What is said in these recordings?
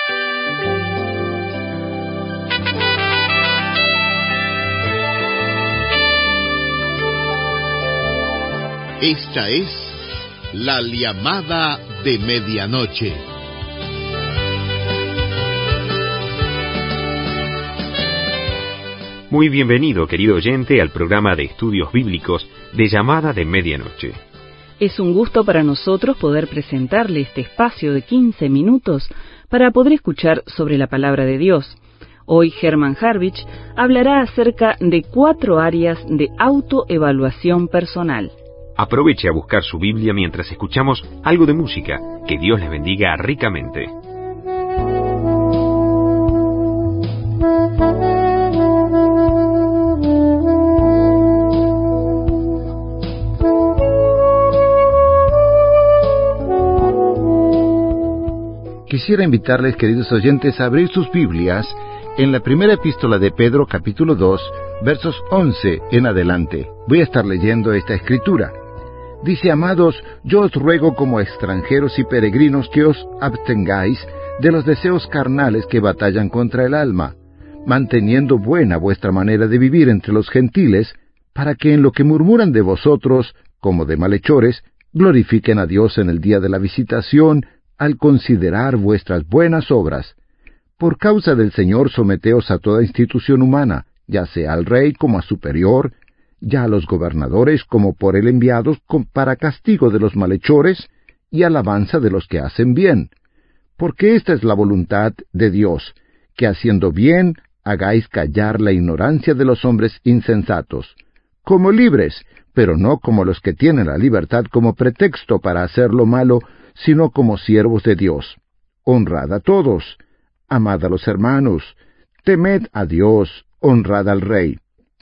Esta es la llamada de medianoche. Muy bienvenido, querido oyente, al programa de estudios bíblicos de Llamada de Medianoche. Es un gusto para nosotros poder presentarle este espacio de 15 minutos para poder escuchar sobre la palabra de Dios. Hoy Herman Harvich hablará acerca de 4 áreas de autoevaluación personal. Aproveche a buscar su Biblia mientras escuchamos algo de música. Que Dios les bendiga ricamente. Quisiera invitarles, queridos oyentes, a abrir sus Biblias en la primera epístola de Pedro, capítulo 2, versos 11 en adelante. Voy a estar leyendo esta escritura. Dice: amados, yo os ruego como extranjeros y peregrinos que os abstengáis de los deseos carnales que batallan contra el alma, manteniendo buena vuestra manera de vivir entre los gentiles, para que en lo que murmuran de vosotros, como de malhechores, glorifiquen a Dios en el día de la visitación, al considerar vuestras buenas obras. Por causa del Señor someteos a toda institución humana, ya sea al rey como a superior, ya a los gobernadores como por él enviados para castigo de los malhechores y alabanza de los que hacen bien. Porque esta es la voluntad de Dios, que haciendo bien hagáis callar la ignorancia de los hombres insensatos, como libres, pero no como los que tienen la libertad como pretexto para hacer lo malo, sino como siervos de Dios. Honrad a todos, amad a los hermanos, temed a Dios, honrad al rey.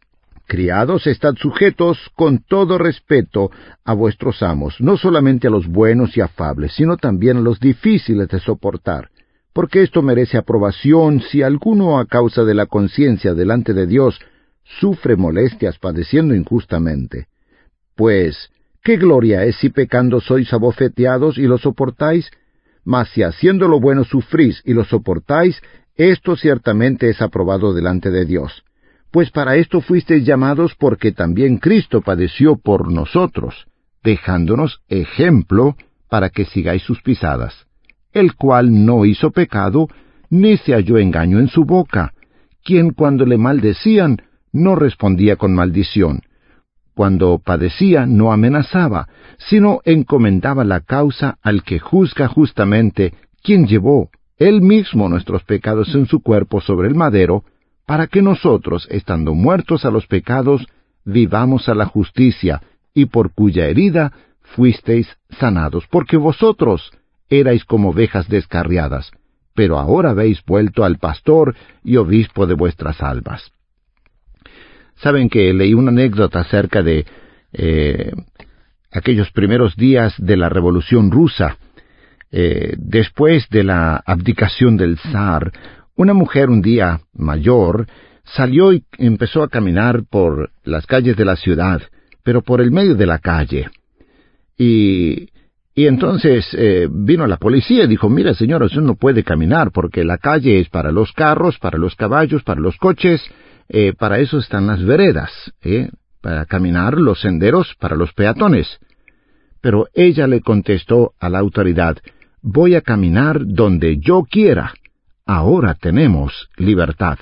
Criados, estad sujetos con todo respeto a vuestros amos, no solamente a los buenos y afables, sino también a los difíciles de soportar, porque esto merece aprobación si alguno a causa de la conciencia delante de Dios sufre molestias padeciendo injustamente. Pues, ¿qué gloria es si pecando sois abofeteados y lo soportáis? Mas si haciendo lo bueno sufrís y lo soportáis, esto ciertamente es aprobado delante de Dios. Pues para esto fuisteis llamados, porque también Cristo padeció por nosotros, dejándonos ejemplo para que sigáis sus pisadas, el cual no hizo pecado, ni se halló engaño en su boca, quien cuando le maldecían, no respondía con maldición. Cuando padecía, no amenazaba, sino encomendaba la causa al que juzga justamente, quien llevó él mismo nuestros pecados en su cuerpo sobre el madero, para que nosotros, estando muertos a los pecados, vivamos a la justicia, y por cuya herida fuisteis sanados, porque vosotros erais como ovejas descarriadas, pero ahora habéis vuelto al pastor y obispo de vuestras almas. Saben que leí una anécdota acerca de aquellos primeros días de la Revolución Rusa. Después de la abdicación del zar, una mujer un día mayor salió y empezó a caminar por las calles de la ciudad, pero por el medio de la calle. Y entonces vino la policía y dijo: mira, señora, usted no puede caminar porque la calle es para los carros, para los caballos, para los coches, para eso están las veredas, para caminar los senderos para los peatones. Pero ella le contestó a la autoridad: voy a caminar donde yo quiera. Ahora tenemos libertad.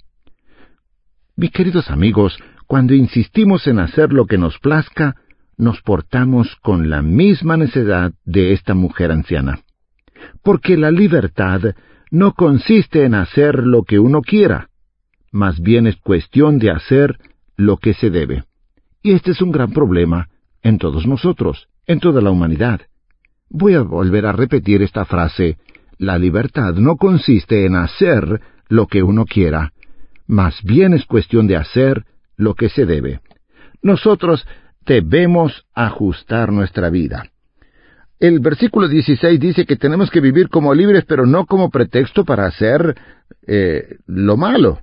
Mis queridos amigos, cuando insistimos en hacer lo que nos plazca, nos portamos con la misma necedad de esta mujer anciana. Porque la libertad no consiste en hacer lo que uno quiera, más bien es cuestión de hacer lo que se debe. Y este es un gran problema en todos nosotros, en toda la humanidad. Voy a volver a repetir esta frase: la libertad no consiste en hacer lo que uno quiera, más bien es cuestión de hacer lo que se debe. Nosotros debemos ajustar nuestra vida. El versículo 16 dice que tenemos que vivir como libres, pero no como pretexto para hacer lo malo.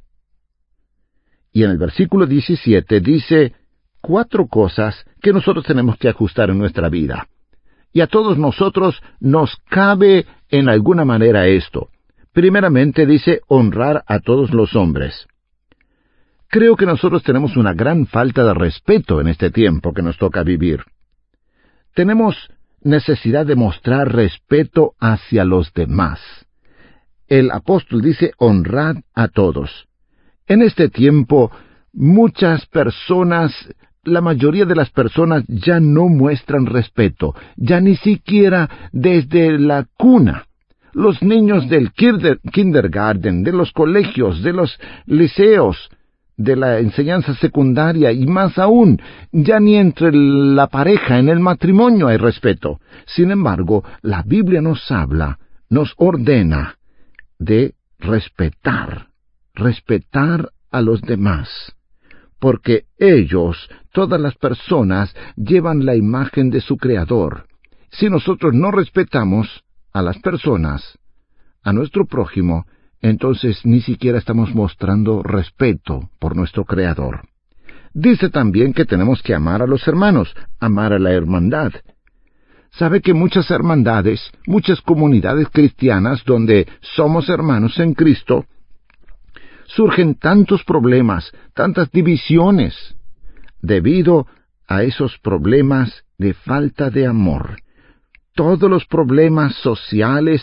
Y en el versículo 17 dice 4 cosas que nosotros tenemos que ajustar en nuestra vida. Y a todos nosotros nos cabe en alguna manera esto. Primeramente dice honrar a todos los hombres. Creo que nosotros tenemos una gran falta de respeto en este tiempo que nos toca vivir. Tenemos necesidad de mostrar respeto hacia los demás. El apóstol dice honrad a todos. En este tiempo, muchas personas, la mayoría de las personas ya no muestran respeto, ya ni siquiera desde la cuna. Los niños del kindergarten, de los colegios, de los liceos, de la enseñanza secundaria y más aún, ya ni entre la pareja en el matrimonio hay respeto. Sin embargo, la Biblia nos habla, nos ordena de respetar a los demás, porque ellos, todas las personas, llevan la imagen de su Creador. Si nosotros no respetamos a las personas, a nuestro prójimo, entonces ni siquiera estamos mostrando respeto por nuestro Creador. Dice también que tenemos que amar a los hermanos, amar a la hermandad. Sabe que muchas hermandades, muchas comunidades cristianas donde somos hermanos en Cristo, surgen tantos problemas, tantas divisiones, debido a esos problemas de falta de amor. Todos los problemas sociales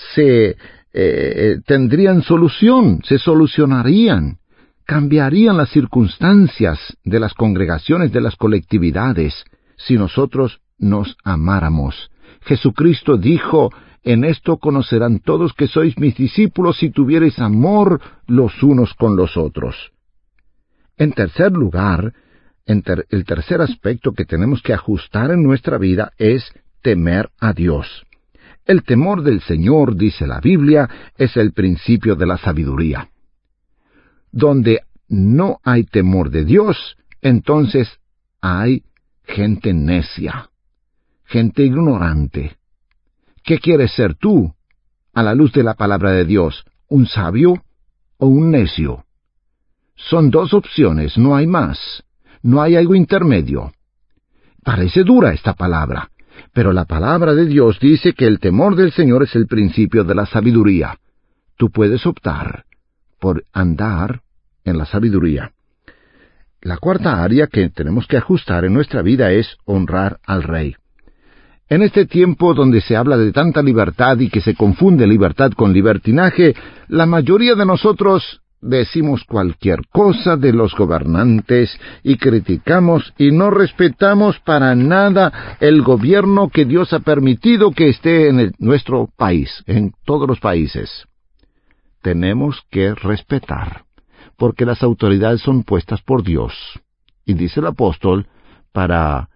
tendrían solución, se solucionarían, cambiarían las circunstancias de las congregaciones, de las colectividades, si nosotros nos amáramos. Jesucristo dijo, en esto conocerán todos que sois mis discípulos si tuviereis amor los unos con los otros. En tercer lugar, el tercer aspecto que tenemos que ajustar en nuestra vida es temer a Dios. El temor del Señor, dice la Biblia, es el principio de la sabiduría. Donde no hay temor de Dios, entonces hay gente necia, gente ignorante. ¿Qué quieres ser tú, a la luz de la palabra de Dios? ¿Un sabio o un necio? Son dos opciones, no hay más. No hay algo intermedio. Parece dura esta palabra, pero la palabra de Dios dice que el temor del Señor es el principio de la sabiduría. Tú puedes optar por andar en la sabiduría. La cuarta área que tenemos que ajustar en nuestra vida es honrar al Rey. En este tiempo donde se habla de tanta libertad y que se confunde libertad con libertinaje, la mayoría de nosotros decimos cualquier cosa de los gobernantes y criticamos y no respetamos para nada el gobierno que Dios ha permitido que esté en nuestro país, en todos los países. Tenemos que respetar, porque las autoridades son puestas por Dios. Y dice el apóstol, para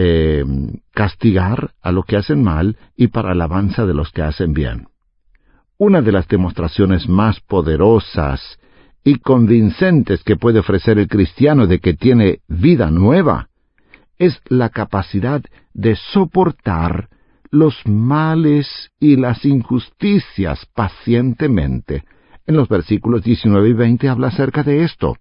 castigar a los que hacen mal y para alabanza de los que hacen bien. Una de las demostraciones más poderosas y convincentes que puede ofrecer el cristiano de que tiene vida nueva es la capacidad de soportar los males y las injusticias pacientemente. En los versículos 19 y 20 habla acerca de esto.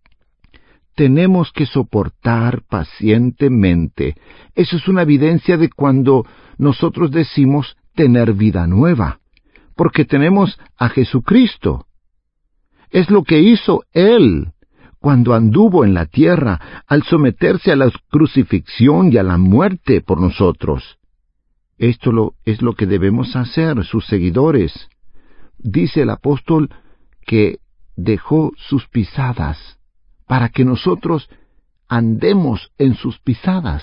Tenemos que soportar pacientemente. Eso es una evidencia de cuando nosotros decimos tener vida nueva, porque tenemos a Jesucristo. Es lo que hizo Él cuando anduvo en la tierra, al someterse a la crucifixión y a la muerte por nosotros. Esto es lo que debemos hacer, sus seguidores. Dice el apóstol que dejó sus pisadas para que nosotros andemos en sus pisadas.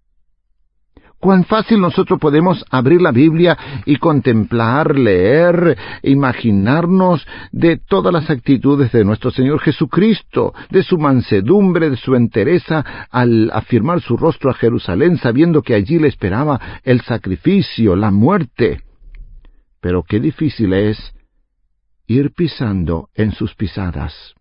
Cuán fácil nosotros podemos abrir la Biblia y contemplar, leer, imaginarnos de todas las actitudes de nuestro Señor Jesucristo, de su mansedumbre, de su entereza al afirmar su rostro a Jerusalén, sabiendo que allí le esperaba el sacrificio, la muerte. Pero qué difícil es ir pisando en sus pisadas.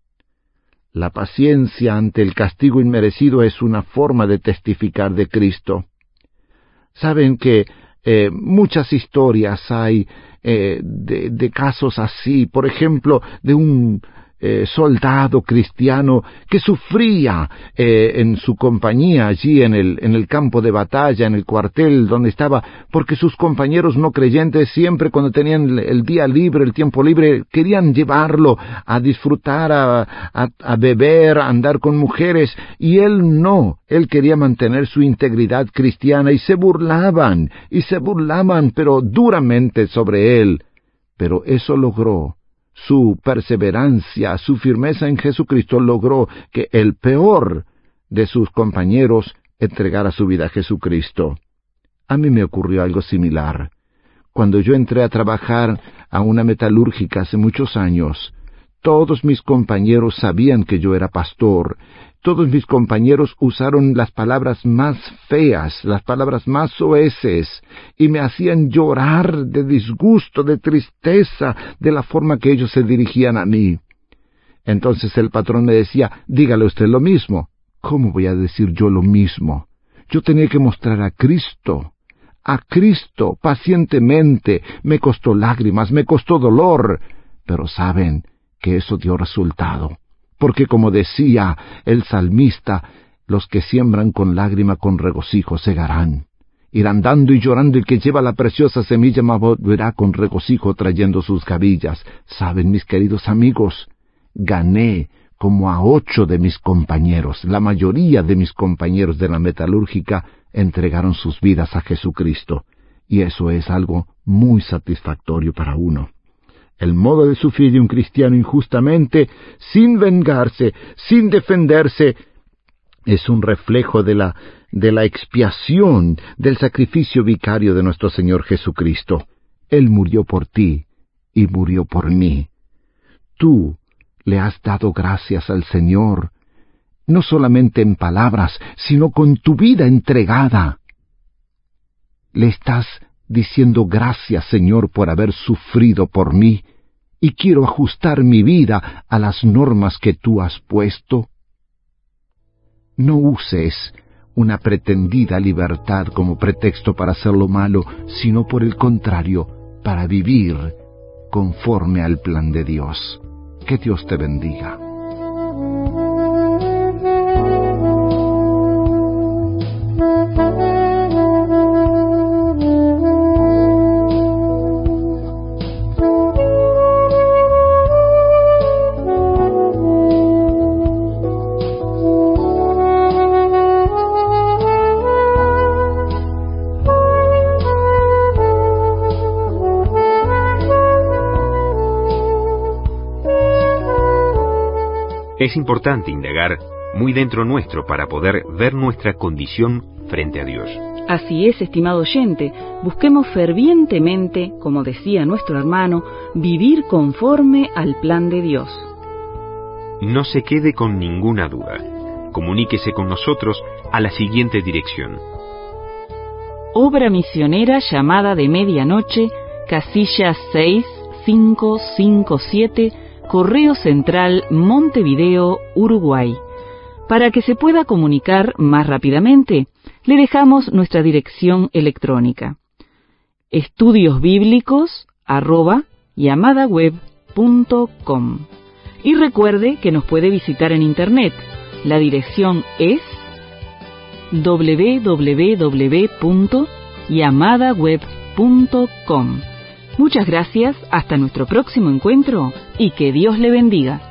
La paciencia ante el castigo inmerecido es una forma de testificar de Cristo. Saben que muchas historias hay de casos así, por ejemplo, de un soldado cristiano que sufría en su compañía allí en el campo de batalla, en el cuartel donde estaba, porque sus compañeros no creyentes siempre cuando tenían el día libre, el tiempo libre, querían llevarlo a disfrutar, a beber, a andar con mujeres, y él no, él quería mantener su integridad cristiana, y se burlaban, pero duramente sobre él. Pero eso logró, su perseverancia, su firmeza en Jesucristo logró que el peor de sus compañeros entregara su vida a Jesucristo. A mí me ocurrió algo similar. Cuando yo entré a trabajar a una metalúrgica hace muchos años, todos mis compañeros sabían que yo era pastor. Todos mis compañeros usaron las palabras más feas, las palabras más soeces, y me hacían llorar de disgusto, de tristeza, de la forma que ellos se dirigían a mí. Entonces el patrón me decía, dígale usted lo mismo. ¿Cómo voy a decir yo lo mismo? Yo tenía que mostrar a Cristo pacientemente. Me costó lágrimas, me costó dolor, pero saben que eso dio resultado. Porque como decía el salmista, los que siembran con lágrima con regocijo segarán. Irán dando y llorando, el que lleva la preciosa semilla volverá con regocijo trayendo sus gavillas. Saben, mis queridos amigos, gané como a 8 de mis compañeros. La mayoría de mis compañeros de la metalúrgica entregaron sus vidas a Jesucristo. Y eso es algo muy satisfactorio para uno. El modo de sufrir de un cristiano injustamente, sin vengarse, sin defenderse, es un reflejo de la expiación, del sacrificio vicario de nuestro Señor Jesucristo. Él murió por ti y murió por mí. Tú le has dado gracias al Señor, no solamente en palabras, sino con tu vida entregada. Le estás diciendo gracias, Señor, por haber sufrido por mí, y quiero ajustar mi vida a las normas que tú has puesto. No uses una pretendida libertad como pretexto para hacer lo malo, sino por el contrario, para vivir conforme al plan de Dios. Que Dios te bendiga. Es importante indagar muy dentro nuestro para poder ver nuestra condición frente a Dios. Así es, estimado oyente, busquemos fervientemente, como decía nuestro hermano, vivir conforme al plan de Dios. No se quede con ninguna duda. Comuníquese con nosotros a la siguiente dirección: Obra Misionera Llamada de Medianoche, casilla 6557, Correo Central, Montevideo, Uruguay. Para que se pueda comunicar más rápidamente, le dejamos nuestra dirección electrónica: estudiosbiblicos@yamadaweb.com. Y recuerde que nos puede visitar en internet. La dirección es www.yamadaweb.com. Muchas gracias, hasta nuestro próximo encuentro y que Dios le bendiga.